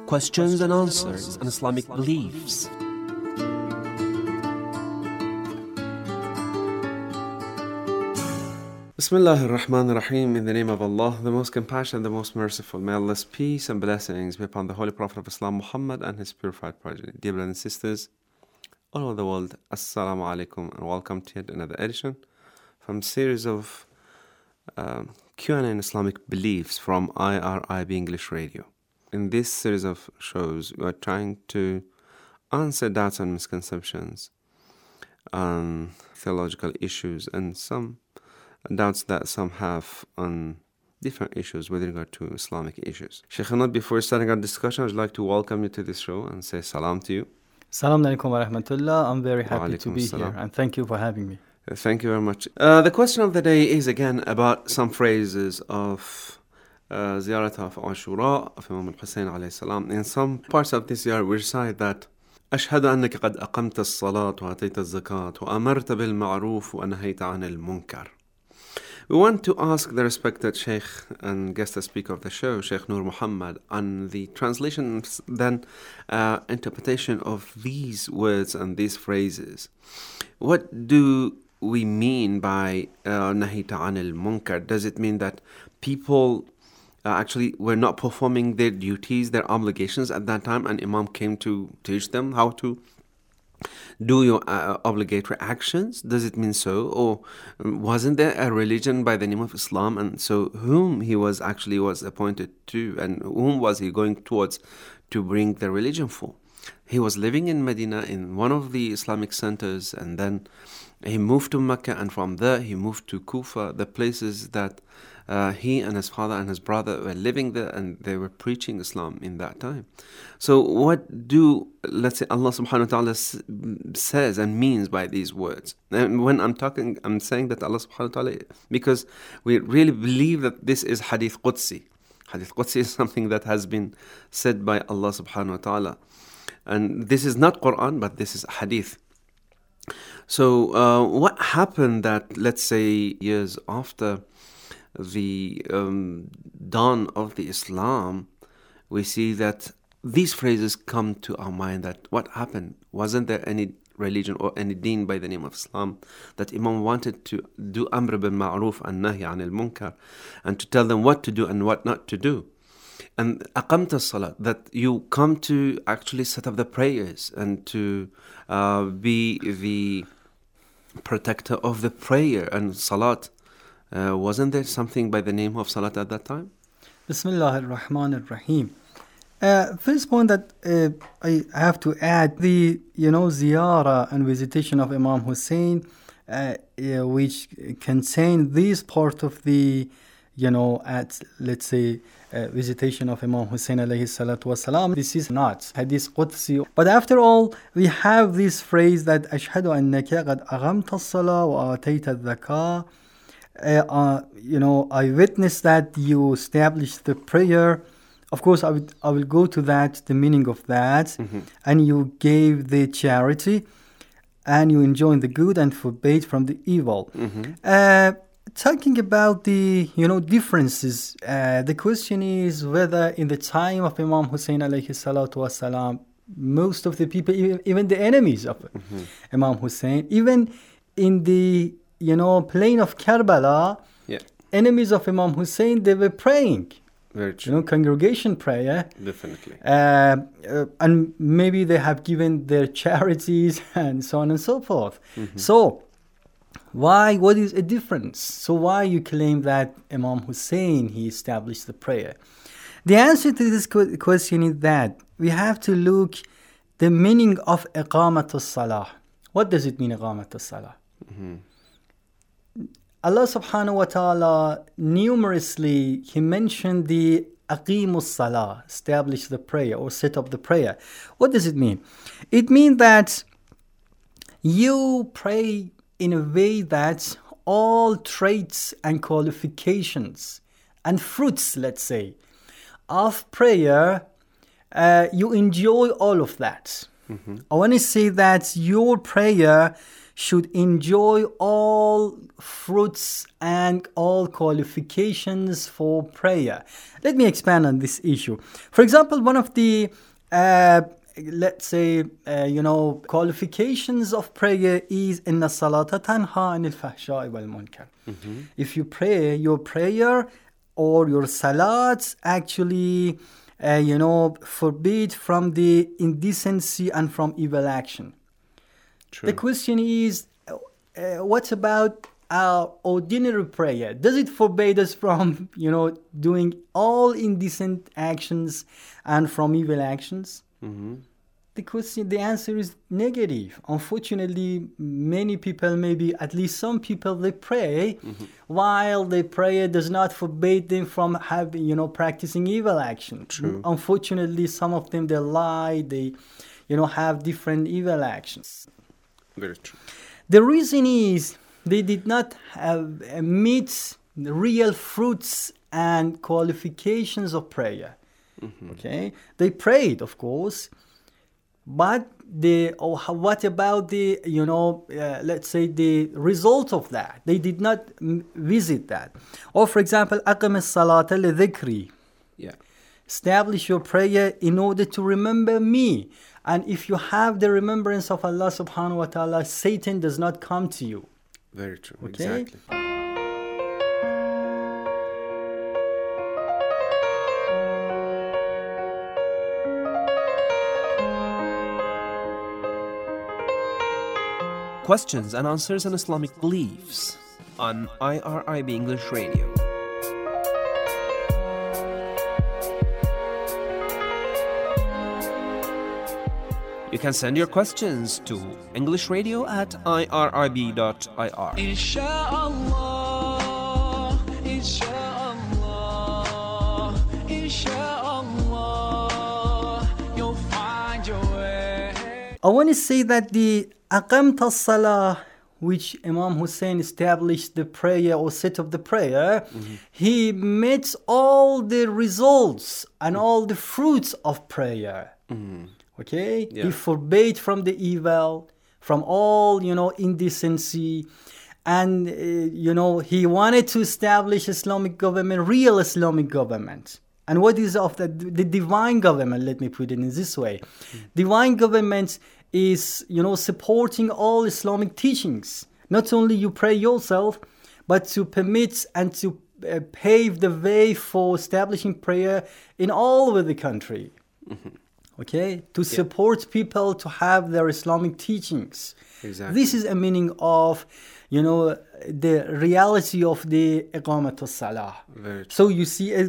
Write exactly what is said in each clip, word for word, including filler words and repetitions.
questions and answers on Islamic beliefs. Bismillah ar-Rahman ar-Rahim. In the name of Allah, the most compassionate, the most merciful. May Allah's peace and blessings be upon the Holy Prophet of Islam, Muhammad, and his purified progeny. Dear brothers and sisters all over the world, Assalamu alaikum, and welcome to yet another edition from a series of um, Q and A in Islamic beliefs from I R I B English Radio. In this series of shows, we are trying to answer doubts and misconceptions on theological issues and some doubts that some have on different issues with regard to Islamic issues. Sheikh Anad, before starting our discussion, I would like to welcome you to this show and say salam to you. Salam alaikum wa rahmatullah. I'm very happy to be salam. here, and thank you for having me. Uh, Thank you very much. Uh, the question of the day is again about some phrases of uh, Ziyarat of Ashura of Imam al-Hussein alayhi salam. In some parts of this year, we recite that أشهد أنك قد أقمت الصلاة وأتيت الزكاة وأمرت بالمعروف ونهيت عن المنكر. We want to ask the respected Sheikh and guest speaker of the show, Sheikh Nur Muhammad, on the translation, then uh, interpretation of these words and these phrases. What do we mean by nahita anil munkar? Does it mean that people uh, actually were not performing their duties, their obligations at that time, and Imam came to teach them how to do your uh, obligatory actions? Does it mean so? Or wasn't there a religion by the name of Islam, and so whom he was actually was appointed to, and whom was he going towards to bring the religion for? He was living in Medina in one of the Islamic centers, and then he moved to Mecca, and from there he moved to Kufa, the places that uh, he and his father and his brother were living there, and they were preaching Islam in that time. So what do, let's say, Allah subhanahu wa ta'ala s- says and means by these words? And when I'm talking, I'm saying that Allah subhanahu wa ta'ala, because we really believe that this is Hadith Qudsi. Hadith Qudsi is something that has been said by Allah subhanahu wa ta'ala. And this is not Quran, but this is Hadith. So uh, what happened that, let's say, years after the um, dawn of the Islam, we see that these phrases come to our mind, that what happened? Wasn't there any religion or any deen by the name of Islam, that Imam wanted to do amr bil ma'ruf and nahi anil munkar, and to tell them what to do and what not to do? And aqamta salat, that you come to actually set up the prayers and to uh, be the protector of the prayer and salat. Uh, wasn't there something by the name of salat at that time? Bismillah ar-Rahman ar-Rahim. Uh, first point that uh, I have to add, the you know ziyarah and visitation of Imam Hussein, uh, uh, which contain this part of the, you know, at let's say uh, visitation of Imam Hussein alayhi salatu wasalam. This is not Hadith Qudsi. But after all, we have this phrase that أشهد أنك قد أقمت الصلاة وآتيت الزكاة. Uh, uh, you know, I witness that you established the prayer. Of course, I, would, I will go to that, the meaning of that. Mm-hmm. And you gave the charity, and you enjoined the good and forbade from the evil. Mm-hmm. Uh, talking about the, you know, differences, uh, the question is whether in the time of Imam Hussein alayhi salatu wasalam, most of the people, even, even the enemies of mm-hmm. Imam Hussein, even in the you know, plain of Karbala, yeah. enemies of Imam Hussein, they were praying. Very true. You know, congregation prayer. Definitely. Uh, uh, and maybe they have given their charities and so on and so forth. Mm-hmm. So, why, what is a difference? So why you claim that Imam Hussein, he established the prayer? The answer to this question is that we have to look the meaning of iqamat as-salah. What does it mean, iqamat as-salah? Mm-hmm. Allah subhanahu wa ta'ala numerously, he mentioned the aqimus salah, establish the prayer or set up the prayer. What does it mean? It means that you pray in a way that all traits and qualifications and fruits, let's say, of prayer, uh, you enjoy all of that. Mm-hmm. I want to say that your prayer should enjoy all fruits and all qualifications for prayer. Let me expand on this issue. For example, one of the uh, let's say, uh, you know, qualifications of prayer is inna salata tanha anil fahsha'i wal munkar. If you pray, your prayer or your salats actually, uh, you know, forbid from the indecency and from evil action. True. The question is, uh, what about our ordinary prayer? Does it forbid us from, you know, doing all indecent actions and from evil actions? Mm-hmm. The question, the answer is negative. Unfortunately, many people, maybe at least some people, they pray mm-hmm. while the prayer does not forbid them from having, you know, practicing evil action. True. Unfortunately, some of them, they lie, they, you know, have different evil actions. Very true. The reason is they did not have, uh, meet the real fruits and qualifications of prayer. Mm-hmm. Okay, they prayed, of course, but the oh, what about the, you know, uh, let's say the result of that? They did not m- visit that. Or for example, أقم الصلاة لذكري. Yeah. Establish your prayer in order to remember me. And if you have the remembrance of Allah subhanahu wa ta'ala, Satan does not come to you. Very true. Okay? Exactly. Questions and answers on Islamic beliefs on I R I B English Radio. You can send your questions to English Radio at I R I B dot I R. Inshallah, inshallah, inshallah, you'll find your way. I want to say that the Aqamt as-Salah, which Imam Hussein established the prayer or set up the prayer, mm-hmm. he met all the results and mm-hmm. all the fruits of prayer. Mm-hmm. Okay? Yeah. He forbade from the evil, from all, you know, indecency. And, uh, you know, he wanted to establish Islamic government, real Islamic government. And what is of the, the divine government? Let me put it in this way. Mm-hmm. Divine government is, you know, supporting all Islamic teachings. Not only you pray yourself, but to permit and to uh, pave the way for establishing prayer in all over the country. Mm-hmm. Okay? To yeah. support people to have their Islamic teachings. Exactly. This is a meaning of, you know, the reality of the Iqamat al-Salah. So you see a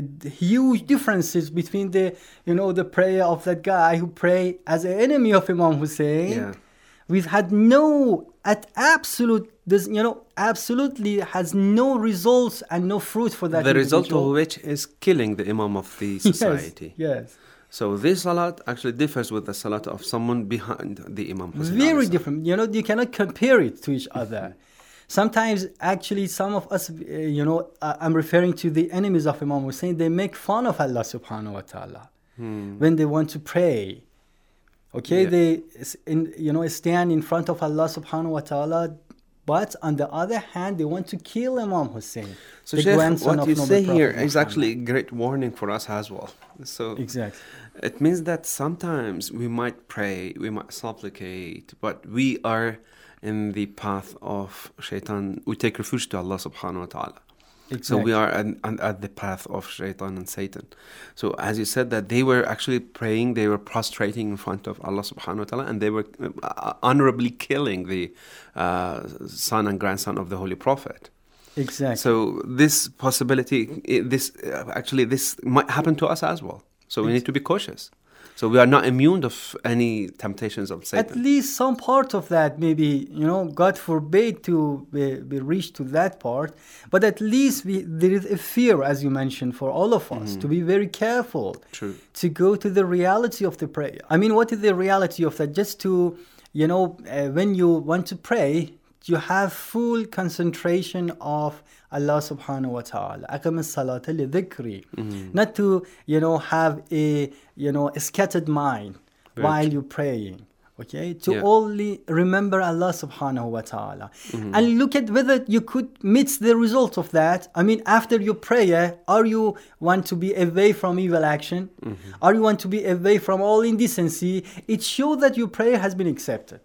huge differences between the, you know, the prayer of that guy who prayed as an enemy of Imam Hussein. Yeah. We've had no, at absolute, this, you know, absolutely has no results and no fruit for that. The individual. result of which is killing the Imam of the society. Yes. yes. So this salat actually differs with the salat of someone behind the Imam Hussein. Very different. You know, you cannot compare it to each other. Sometimes, actually, some of us, uh, you know, uh, I'm referring to the enemies of Imam Hussein, they make fun of Allah subhanahu wa ta'ala hmm. when they want to pray. Okay, yeah. They, in, you know, stand in front of Allah subhanahu wa ta'ala, but on the other hand, they want to kill Imam Hussein. So, Sheikh, what you say here is actually a great warning for us as well. So, exactly. It means that sometimes we might pray, we might supplicate, but we are in the path of shaitan. We take refuge to Allah subhanahu wa ta'ala. Exactly. So we are an, an, at the path of shaitan and Satan. So as you said that they were actually praying, they were prostrating in front of Allah subhanahu wa ta'ala, and they were uh, honorably killing the uh, son and grandson of the Holy Prophet. Exactly. So this possibility, this uh, actually this might happen to us as well. So we need to be cautious. So we are not immune of any temptations of Satan. At least some part of that, maybe, you know, God forbade to be, be reached to that part. But at least we, there is a fear, as you mentioned, for all of us, mm-hmm. to be very careful. True. To go to the reality of the prayer. I mean, what is the reality of that? Just to, you know, uh, when you want to pray, you have full concentration of Allah subhanahu wa ta'ala. Aqam as-salata li dhikri. Not to, you know, have a, you know, a scattered mind Very while true. You're praying. Okay, to Yeah. only remember Allah subhanahu wa ta'ala. And look at whether you could meet the result of that. I mean, after your prayer, are you want to be away from evil action? Are you want to be away from all indecency? It shows that your prayer has been accepted.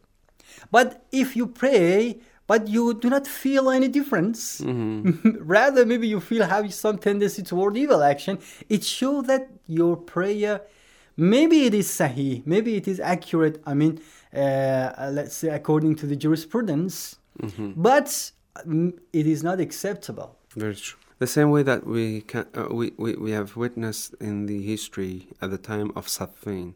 But if you pray, but you do not feel any difference, rather maybe you feel have some tendency toward evil action, it shows that your prayer, maybe it is sahih, maybe it is accurate, I mean, uh, let's say according to the jurisprudence, but um, it is not acceptable. Very true. The same way that we can, uh, we, we, we have witnessed in the history at the time of Saffin.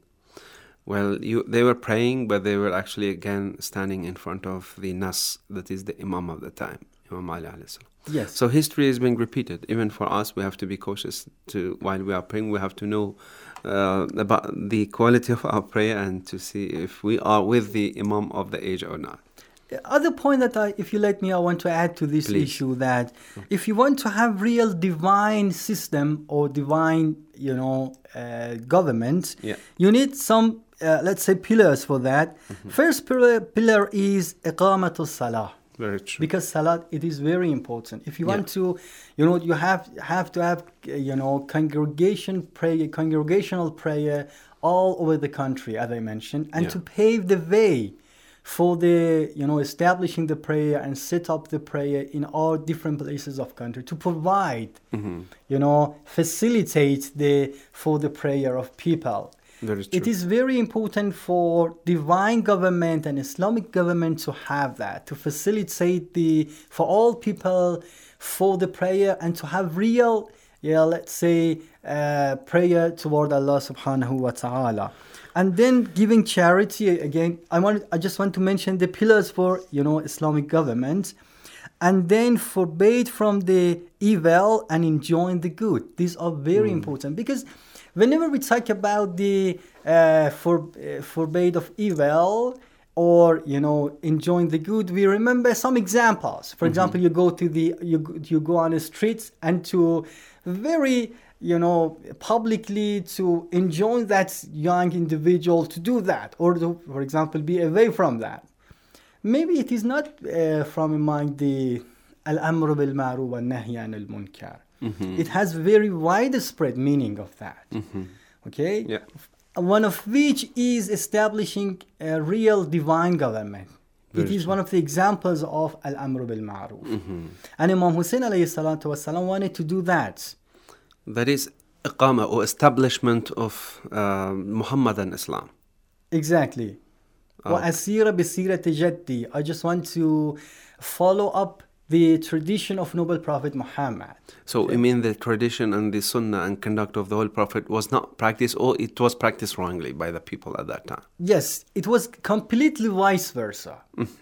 Well, you, they were praying, but they were actually again standing in front of the Nas, that is the Imam of the time, Imam Ali alayhi salam. Yes. So history is being repeated. Even for us, we have to be cautious to, while we are praying, we have to know uh, about the quality of our prayer and to see if we are with the Imam of the age or not. Other point that I, if you let me, I want to add to this Please. issue that if you want to have real divine system or divine, you know, uh, government, Yeah. you need some, uh, let's say, pillars for that. First pillar, pillar is iqamatul salah. Very true. Because salat, it is very important. If you Yeah. want to, you know, you have have to have, uh, you know, congregation prayer, congregational prayer all over the country, as I mentioned, and Yeah. to pave the way for the, you know, establishing the prayer and set up the prayer in all different places of country to provide, you know, facilitate the for the prayer of people. Very true. It is very important for divine government and Islamic government to have that, to facilitate the for all people for the prayer and to have real, yeah, let's say, uh, prayer toward Allah subhanahu wa ta'ala. And then giving charity, again, I want I just want to mention the pillars for, you know, Islamic government. And then forbade from the evil and enjoying the good. These are very important because whenever we talk about the uh, for, uh, forbade of evil or, you know, enjoying the good, we remember some examples. For example, you go to the you you go on the streets and to very, you know, publicly to enjoin that young individual to do that, or to, for example, be away from that. Maybe it is not uh, from among the al-amru bil ma'ruf wa nahy anil munkar. It has very widespread meaning of that. Okay? Yeah. One of which is establishing a real divine government. Very it is true. one of the examples of al-amru bil ma'ruf. And Imam Hussein alayhi salatu wasalam wanted to do that. That is iqama or establishment of uh, Muhammadan Islam. Exactly. وَأَسِيرَ بِسِيرَةِ جَدِّي. I just want to follow up the tradition of noble Prophet Muhammad. So I mean the tradition and the sunnah and conduct of the Holy Prophet was not practiced, or it was practiced wrongly by the people at that time. Yes, it was completely vice versa.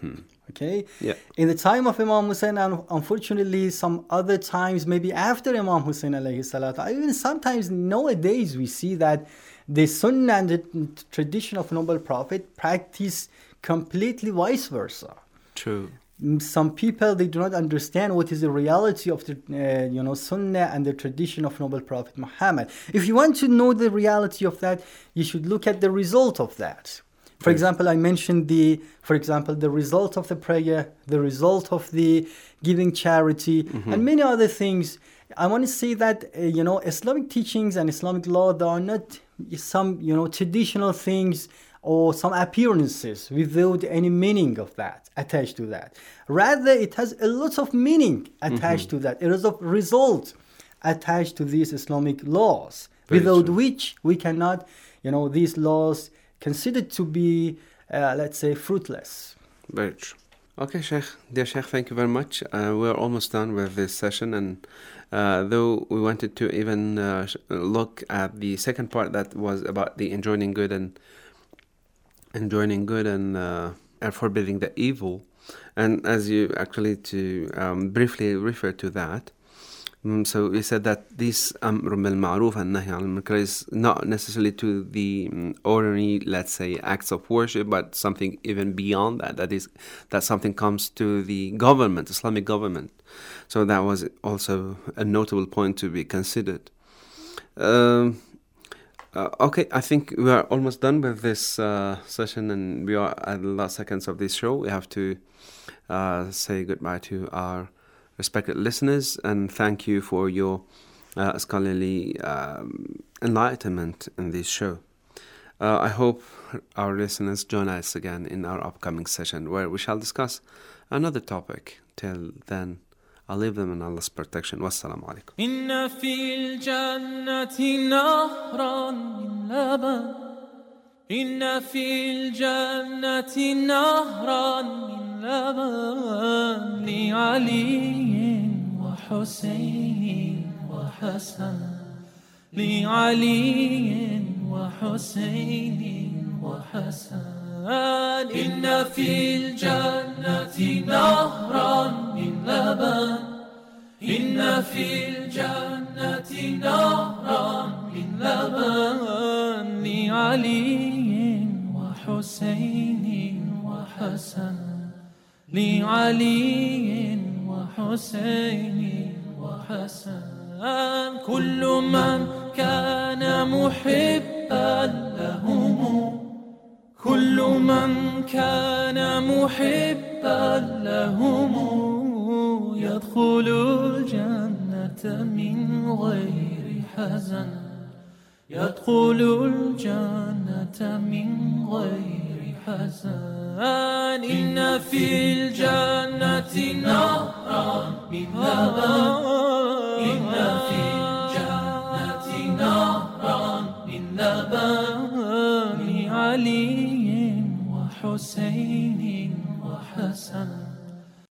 Okay? Yeah. In the time of Imam Hussein, and unfortunately some other times, maybe after Imam Hussein alayhi salatu, even sometimes nowadays we see that the sunnah and the tradition of noble Prophet practice completely vice versa. True. Some people, they do not understand what is the reality of the uh, you know sunnah and the tradition of noble Prophet Muhammad. If you want to know the reality of that, you should look at the result of that. For Right. example, I mentioned the, for example, the result of the prayer, the result of the giving charity, and many other things. I want to say that uh, you know Islamic teachings and Islamic law, they are not some you know traditional things or some appearances without any meaning of that attached to that. Rather, it has a lot of meaning attached to that. It is a result attached to these Islamic laws, Very without true. which we cannot, you know, these laws considered to be, uh, let's say, fruitless. Very true. Okay, Sheikh. Dear Sheikh, thank you very much. Uh, we're almost done with this session, and uh, though we wanted to even uh, sh- look at the second part that was about the enjoining good and enjoining good and, uh, and forbidding the evil, and as you actually to um, briefly refer to that, Mm, so we said that this amr bil ma'ruf and nahy al munkar is not necessarily to the mm, ordinary, let's say, acts of worship, but something even beyond that. That is, that something comes to the government, Islamic government. So that was also a notable point to be considered. Um, Uh, okay, I think we are almost done with this uh, session, and we are at the last seconds of this show. We have to uh, say goodbye to our respected listeners, and thank you for your uh, scholarly um, enlightenment in this show. Uh, I hope our listeners join us again in our upcoming session, where we shall discuss another topic. Till then, I'll leave them in Allah's protection. Wassalamu alaikum. إن في الجنة نهرا من لبن إن في الجنة نهرا من لبن لعلي وحسين وحسن لعلي وحسين وحسن إن في الجنة نهرا من لبن إن في الجنة نهرا من لبن لعلي وحسين وحسن لعلي وحسين وحسن كل من كان محبا لهم كل من كان محبا لهم يدخل الجنة من غير حزن يدخل الجنة من غير حزن إن في الجنة نهرا من لبن إن في الجنة نهرا من لبن لعلي وحسين وحسن